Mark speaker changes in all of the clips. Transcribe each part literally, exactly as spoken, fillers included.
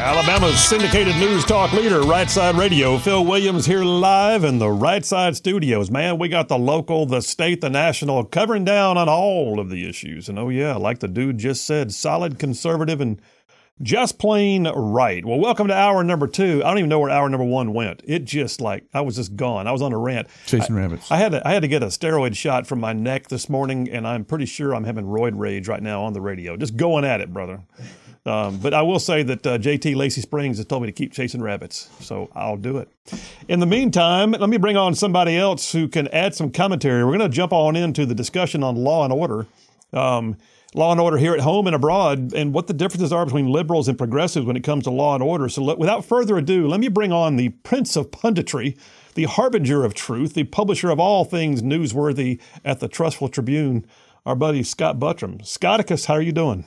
Speaker 1: Alabama's syndicated news talk leader, Right Side Radio. Phil Williams here live in the Right Side studios. Man, we got the local, the state, the national, covering down on all of the issues. And oh yeah, like the dude just said, solid conservative and just plain right. Well, welcome to hour number two. I don't even know where hour number one went. It just like, I was just gone. I was on a rant.
Speaker 2: Chasing
Speaker 1: I,
Speaker 2: rabbits.
Speaker 1: I had to, I had to get a steroid shot from my neck this morning, and I'm pretty sure I'm having roid rage right now on the radio. Just going at it, brother. Um, but I will say that uh, J T Lacey Springs has told me to keep chasing rabbits, so I'll do it. In the meantime, let me bring on somebody else who can add some commentary. We're going to jump on into the discussion on law and order, um, law and order here at home and abroad, and what the differences are between liberals and progressives when it comes to law and order. So let, without further ado, let me bring on the Prince of Punditry, the harbinger of truth, the publisher of all things newsworthy at the Trustful Tribune, our buddy Scott Buttram. Scotticus, how are you doing?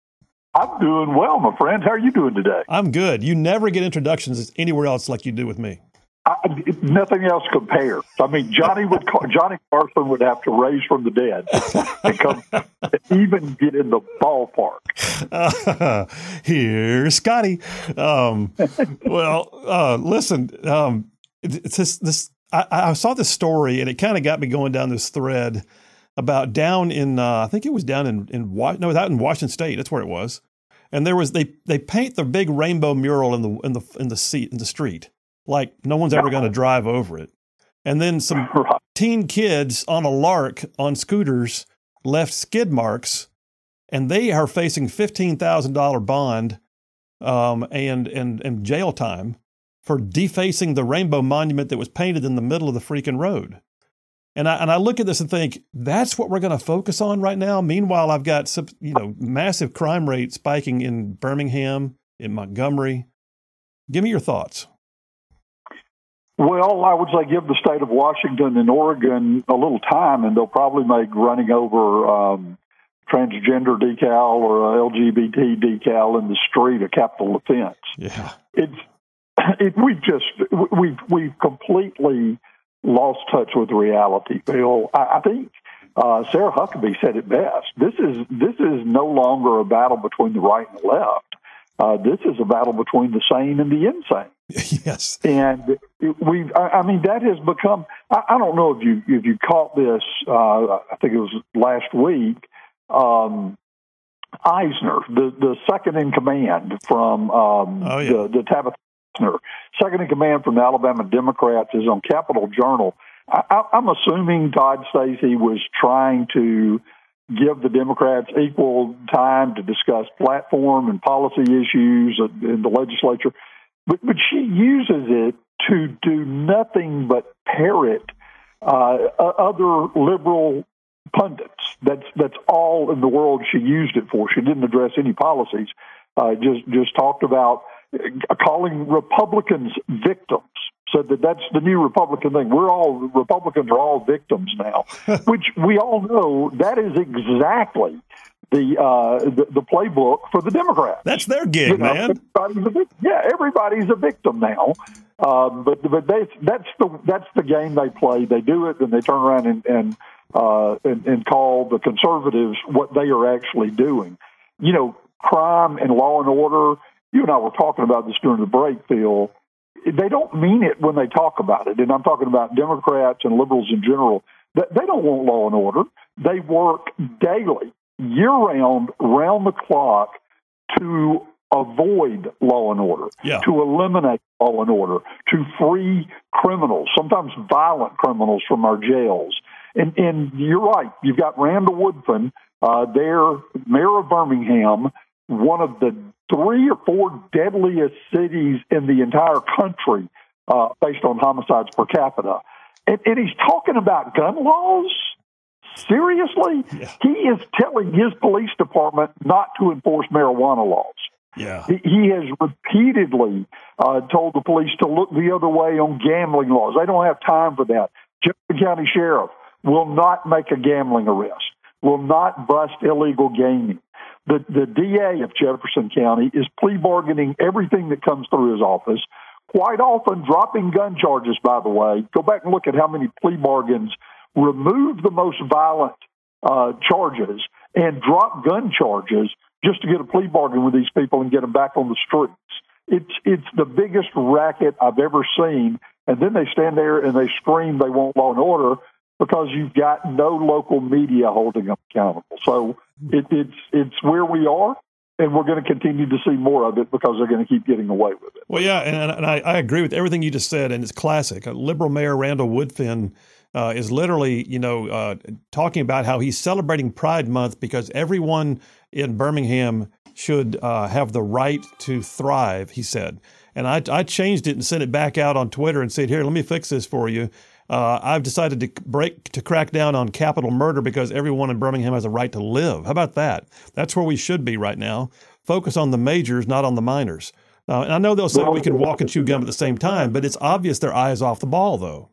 Speaker 3: I'm doing well, my friend. How are you doing today?
Speaker 1: I'm good. You never get introductions anywhere else like you do with me.
Speaker 3: I, nothing else compares. I mean, Johnny would call, Johnny Carson would have to raise from the dead and come to even get in the ballpark.
Speaker 1: Uh, here's Scotty. Um, well, uh, listen, um, it's this. this I, I saw this story and it kind of got me going down this thread about down in, uh, I think it was down in, in no, out in Washington State. That's where it was. And there was, they, they paint the big rainbow mural in the, in the, in the seat, in the street. Like no one's ever going to drive over it. And then some teen kids on a lark on scooters left skid marks, and they are facing fifteen thousand dollars bond, um, and, and, and jail time for defacing the rainbow monument that was painted in the middle of the freaking road. And I and I look at this and think, that's what we're going to focus on right now. Meanwhile, I've got some, you know, massive crime rate spiking in Birmingham, in Montgomery. Give me your thoughts.
Speaker 3: Well, I would say give the state of Washington and Oregon a little time, and they'll probably make running over um, transgender decal or a L G B T decal in the street a capital offense.
Speaker 1: Yeah,
Speaker 3: it's it, we've just we've we've completely lost touch with reality, Bill. I, I think uh, Sarah Huckabee said it best. This is this is no longer a battle between the right and the left. Uh, this is a battle between the sane and the insane.
Speaker 1: Yes,
Speaker 3: and we. I, I mean, that has become. I, I don't know if you if you caught this. Uh, I think it was last week. Um, Eisner, the the second in command from um,
Speaker 1: oh, yeah.
Speaker 3: the the Tabitha. Second in command from the Alabama Democrats is on Capitol Journal. I, I, I'm assuming Todd Stacey was trying to give the Democrats equal time to discuss platform and policy issues in the legislature, but, but she uses it to do nothing but parrot uh, other liberal pundits. That's that's all in the world she used it for. She didn't address any policies. Uh, just just talked about calling Republicans victims, said that that's the new Republican thing. We're all, Republicans are all victims now, which we all know that is exactly the uh, the, the playbook for the Democrats.
Speaker 1: That's their gig,
Speaker 3: you know,
Speaker 1: man.
Speaker 3: Everybody's a, yeah, everybody's a victim now. Um, but but they, that's the that's the game they play. They do it, then they turn around and and, uh, and and call the conservatives what they are actually doing. You know, crime and law and order. You and I were talking about this during the break, Phil. They don't mean it when they talk about it, and I'm talking about Democrats and liberals in general. They don't want law and order. They work daily, year-round, round the clock to avoid law and order,
Speaker 1: yeah.
Speaker 3: to eliminate law and order, to free criminals, sometimes violent criminals, from our jails. And, and you're right. You've got Randall Woodfin, uh, their mayor of Birmingham, one of the three or four deadliest cities in the entire country uh, based on homicides per capita. And, and he's talking about gun laws? Seriously?
Speaker 1: Yeah.
Speaker 3: He is telling his police department not to enforce marijuana laws.
Speaker 1: Yeah.
Speaker 3: He, he has repeatedly uh, told the police to look the other way on gambling laws. They don't have time for that. Jefferson County Sheriff will not make a gambling arrest, will not bust illegal gaming. The, the D A of Jefferson County is plea bargaining everything that comes through his office, quite often dropping gun charges, by the way. Go back and look at how many plea bargains remove the most violent uh, charges and drop gun charges just to get a plea bargain with these people and get them back on the streets. it's it's the biggest racket I've ever seen. And then they stand there and they scream they want law and order because you've got no local media holding them accountable. So it, it's it's where we are, and we're going to continue to see more of it because they're going to keep getting away with it.
Speaker 1: Well, yeah, and, and I, I agree with everything you just said, and it's classic. Uh, Liberal Mayor Randall Woodfin uh, is literally, you know, uh, talking about how he's celebrating Pride Month because everyone in Birmingham should uh, have the right to thrive, he said. And I, I changed it and sent it back out on Twitter and said, here, let me fix this for you. Uh, I've decided to break to crack down on capital murder because everyone in Birmingham has a right to live. How about that? That's where we should be right now. Focus on the majors, not on the minors. Uh, and I know they'll say we can walk and chew gum at the same time, but it's obvious their eye is off the ball, though.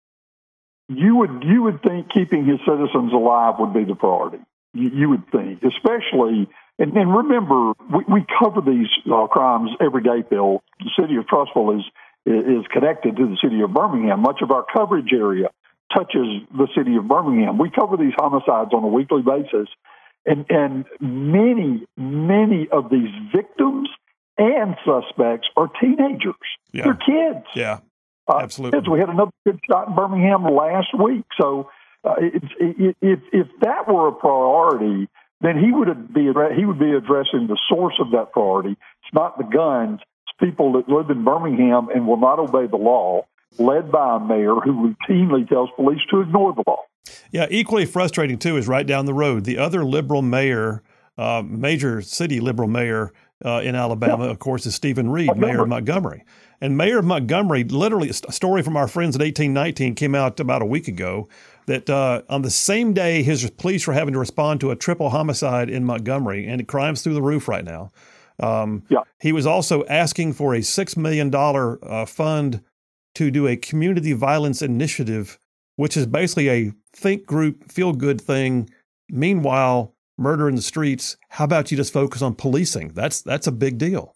Speaker 3: You would you would think keeping his citizens alive would be the priority. You, you would think, especially. And, and remember, we, we cover these uh, crimes every day, Bill. The city of Trussville is is connected to the city of Birmingham. Much of our coverage area touches the city of Birmingham. We cover these homicides on a weekly basis. And, and many, many of these victims and suspects are teenagers.
Speaker 1: Yeah.
Speaker 3: They're kids.
Speaker 1: Yeah,
Speaker 3: uh,
Speaker 1: absolutely.
Speaker 3: Kids. We had another kid shot in Birmingham last week. So uh, it's, it, if, if that were a priority, then he would be he would be addressing the source of that priority. It's not the guns. It's people that live in Birmingham and will not obey the law, led by a mayor who routinely tells police to ignore the law.
Speaker 1: Yeah, equally frustrating, too, is right down the road. The other liberal mayor, uh, major city liberal mayor uh, in Alabama, yeah. of course, is Stephen Reed, Montgomery. Mayor of Montgomery. And Mayor of Montgomery, literally, a story from our friends at eighteen nineteen came out about a week ago that uh, on the same day his police were having to respond to a triple homicide in Montgomery, and crime's through the roof right now. Um, yeah. He was also asking for a six million dollars uh, fund to do a community violence initiative, which is basically a think group, feel good thing. Meanwhile, murder in the streets. How about you just focus on policing? That's that's a big deal.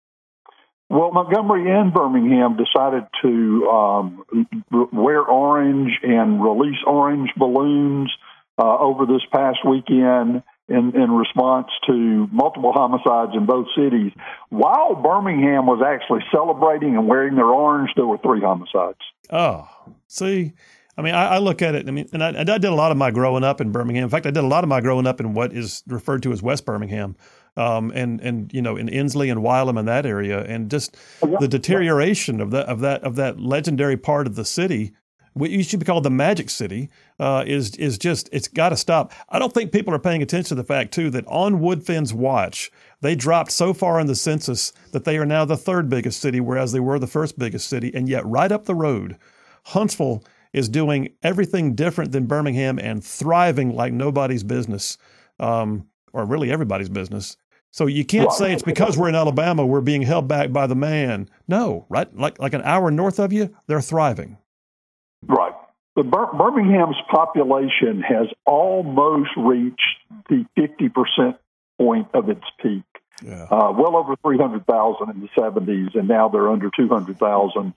Speaker 3: Well, Montgomery and Birmingham decided to um, wear orange and release orange balloons uh, over this past weekend in, in response to multiple homicides in both cities. While Birmingham was actually celebrating and wearing their orange, there were three homicides.
Speaker 1: Oh, see, I mean, I, I look at it. I mean, and I, I did a lot of my growing up in Birmingham. In fact, I did a lot of my growing up in what is referred to as West Birmingham. Um, and, and, you know, in Inslee and Wylam and that area, and just the deterioration of that, of that, of that legendary part of the city, what used to be called the Magic City, uh, is, is just, it's got to stop. I don't think people are paying attention to the fact, too, that on Woodfin's watch, they dropped so far in the census that they are now the third biggest city, whereas they were the first biggest city. And yet right up the road, Huntsville is doing everything different than Birmingham and thriving like nobody's business, um, or really everybody's business. So you can't say it's because we're in Alabama, we're being held back by the man. No, right? Like like an hour north of you, they're thriving.
Speaker 3: Right. The Bir- Birmingham's population has almost reached the fifty percent point of its peak. Yeah. Uh, well over three hundred thousand in the seventies, and now they're under two hundred thousand.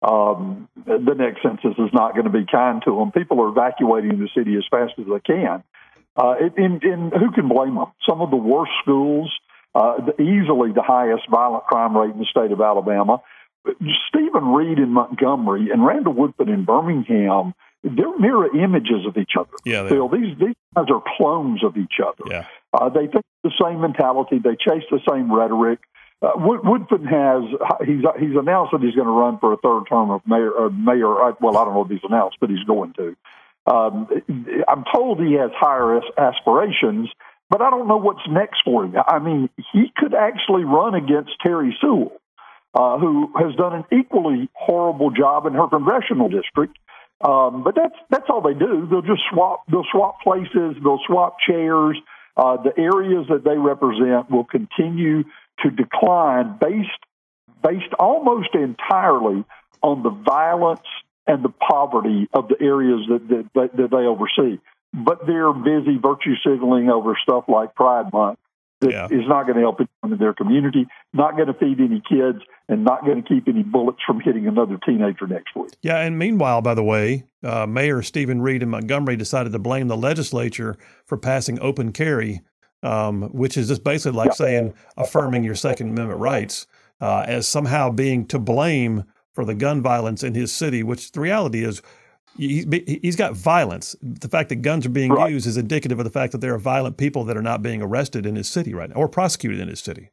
Speaker 3: Um, the next census is not going to be kind to them. People are evacuating the city as fast as they can. Uh, and, and who can blame them? Some of the worst schools, uh, the, easily the highest violent crime rate in the state of Alabama. Stephen Reed in Montgomery and Randall Woodfin in Birmingham, they're mirror images of each other.
Speaker 1: Yeah,
Speaker 3: Phil, these, these guys are clones of each other.
Speaker 1: Yeah.
Speaker 3: Uh, they think the same mentality. They chase the same rhetoric. Uh, Wood, Woodfin has, he's he's announced that he's going to run for a third term of mayor, uh, mayor. Well, I don't know if he's announced, but he's going to. Um, I'm told he has higher aspirations, but I don't know what's next for him. I mean, he could actually run against Terry Sewell, uh, who has done an equally horrible job in her congressional district. Um, but that's that's all they do. They'll just swap. They'll swap places. They'll swap chairs. Uh, the areas that they represent will continue to decline based based almost entirely on the violence and the poverty of the areas that, that, that they oversee. But they're busy virtue signaling over stuff like Pride Month that yeah. is not going to help anyone in their community, not going to feed any kids, and not going to keep any bullets from hitting another teenager next week.
Speaker 1: Yeah, and meanwhile, by the way, uh, Mayor Stephen Reed in Montgomery decided to blame the legislature for passing open carry, um, which is just basically like yeah. saying affirming your Second Amendment rights. uh, as somehow being to blame for the gun violence in his city, which the reality is he, he's got violence. The fact that guns are being right. used is indicative of the fact that there are violent people that are not being arrested in his city right now or prosecuted in his city.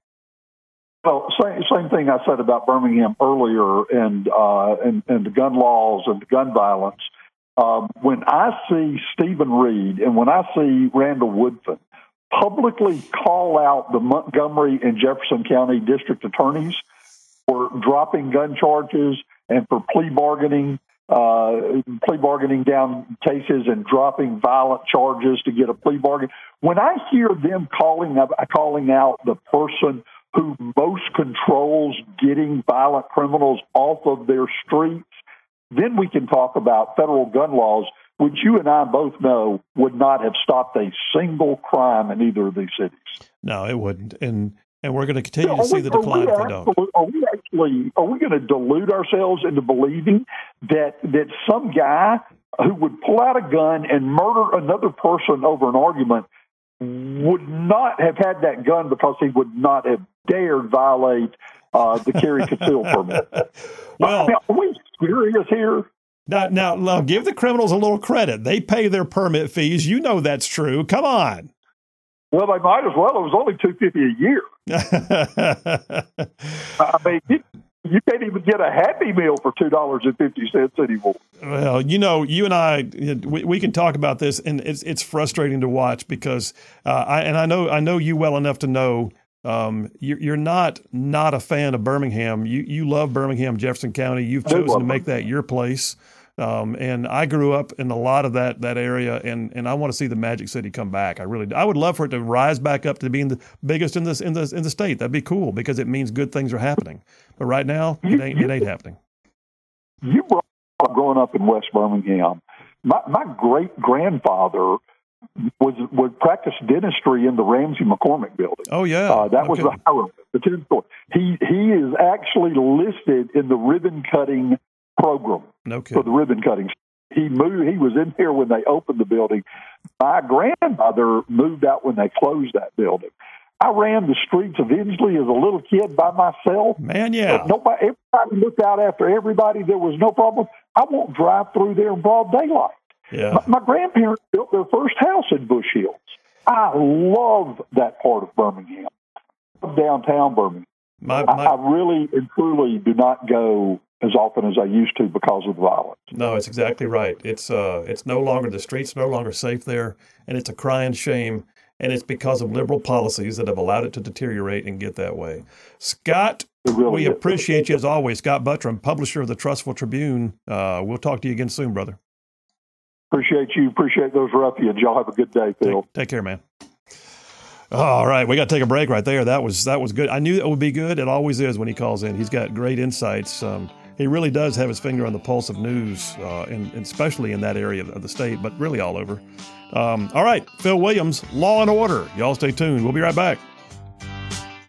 Speaker 3: Well, same, same thing I said about Birmingham earlier and, uh, and, and the gun laws and the gun violence. Um, when I see Stephen Reed and when I see Randall Woodfin publicly call out the Montgomery and Jefferson County district attorneys for dropping gun charges and for plea bargaining, uh, plea bargaining down cases and dropping violent charges to get a plea bargain, when I hear them calling calling out the person who most controls getting violent criminals off of their streets, then we can talk about federal gun laws, which you and I both know would not have stopped a single crime in either of these cities.
Speaker 1: No, it wouldn't. And and we're going to continue to see we, the decline if they don't.
Speaker 3: Are we actually, are we going to delude ourselves into believing that that some guy who would pull out a gun and murder another person over an argument would not have had that gun because he would not have dared violate uh, the carry conceal permit?
Speaker 1: Well,
Speaker 3: I mean, are we serious here?
Speaker 1: Now, now, now, give the criminals a little credit. They pay their permit fees. You know that's true. Come on.
Speaker 3: Well, they might as well. It was only two hundred fifty dollars a year. I mean, you, you can't even get a Happy Meal for two dollars and fifty cents anymore.
Speaker 1: Well, you know, you and I, we, we can talk about this, and it's it's frustrating to watch because, uh, I and I know I know you well enough to know um, you're, you're not not a fan of Birmingham. You you love Birmingham, Jefferson County. You've chosen to make that your place. Um, and I grew up in a lot of that that area, and, and I want to see the Magic City come back. I really do. I would love for it to rise back up to being the biggest in this in the in the state. That'd be cool because it means good things are happening. But right now, it ain't it ain't happening.
Speaker 3: You brought up growing up in West Birmingham. My my great grandfather was would practice dentistry in the Ramsey McCormick building.
Speaker 1: Oh yeah,
Speaker 3: uh, that
Speaker 1: okay.
Speaker 3: was the Hiram, the tenth floor. He he is actually listed in the ribbon cutting program
Speaker 1: no
Speaker 3: for the ribbon cutting. He moved. He was in there when they opened the building. My grandmother moved out when they closed that building. I ran the streets of Inslee as a little kid by myself.
Speaker 1: Man, yeah.
Speaker 3: Nobody, everybody looked out after everybody. There was no problem. I won't drive through there in broad daylight.
Speaker 1: Yeah.
Speaker 3: My, my grandparents built their first house in Bush Hills. I love that part of Birmingham, downtown Birmingham.
Speaker 1: My, my,
Speaker 3: I, I really and truly do not go as often as I used to because of the violence.
Speaker 1: No, it's exactly right. It's uh, it's no longer, the streets no longer safe there, and it's a crying shame, and it's because of liberal policies that have allowed it to deteriorate and get that way. Scott, really we is. appreciate you as always. Scott Buttram, publisher of the Trussville Tribune. Uh, we'll talk to you again soon, brother.
Speaker 3: Appreciate you. Appreciate those ruffians. Y'all have a good day, Phil.
Speaker 1: Take, take care, man. All right, we got to take a break right there. That was that was good. I knew it would be good. It always is when he calls in. He's got great insights. Um, he really does have his finger on the pulse of news, uh, and, and especially in that area of the state, but really all over. Um, all right, Phil Williams, Law and Order. Y'all stay tuned. We'll be right back.